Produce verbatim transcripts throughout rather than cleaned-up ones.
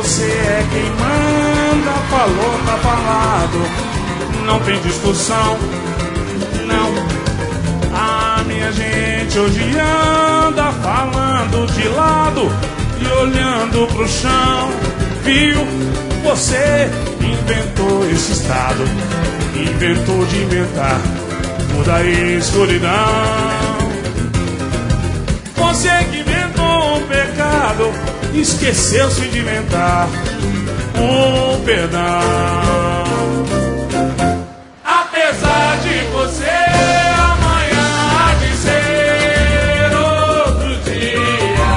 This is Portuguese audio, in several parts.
você é quem manda, falou, tá falado, não tem discussão, não. A minha gente hoje anda falando de lado e olhando pro chão, viu? Você inventou esse estado, inventou de inventar toda a escuridão. Você que inventou um pecado, esqueceu-se de inventar um perdão. Apesar de você amanhã há de ser outro dia,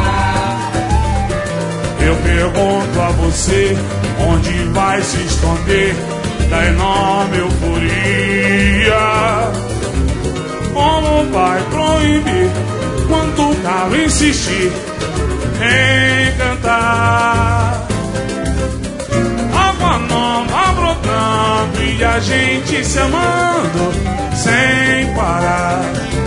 eu pergunto a você onde vai se esconder da enorme euforia. Como vai proibir quando o calo insistir em cantar? Água nova brotando e a gente se amando sem parar.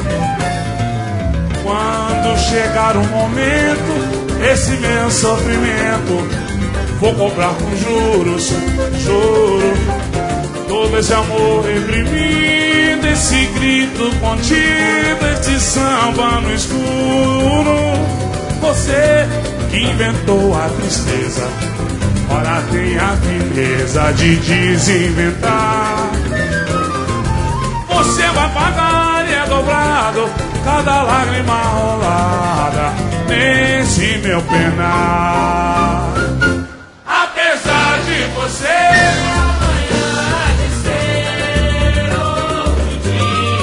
Quando chegar o momento, esse meu sofrimento, vou cobrar com juros, juro, todo esse amor reprimido, esse grito contido, esse samba no escuro. Você que inventou a tristeza, ora tem a firmeza de desinventar. Você vai pagar e é dobrado cada lágrima rolada nesse meu penar. Apesar de você amanhã há de ser outro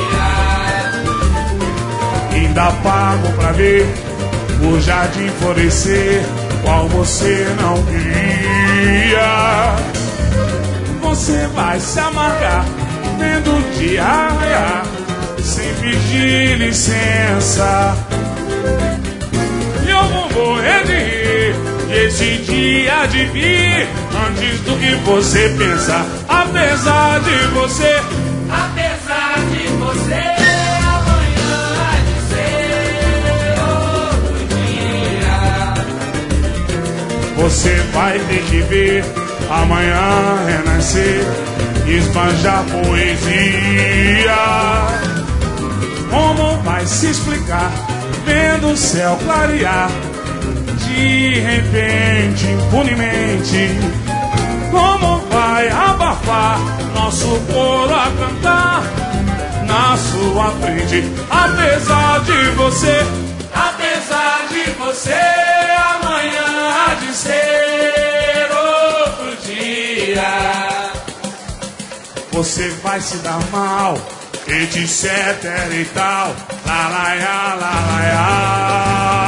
dia, ainda pago pra ver o jardim florescer qual você não queria. Você vai se amargar vendo o dia raiar sem pedir licença, e eu vou morrer de rir e esse dia de vir antes do que você pensa. Apesar de você, apesar de você, amanhã há de ser outro dia. Você vai ter que ver amanhã renascer, esbanjar poesia. Como vai se explicar vendo o céu clarear de repente, impunemente? Como vai abafar nosso coro a cantar na sua frente? Apesar de você, apesar de você, amanhã há de ser outro dia. Você vai se dar mal, etc e tal, lá lá lá lá lá.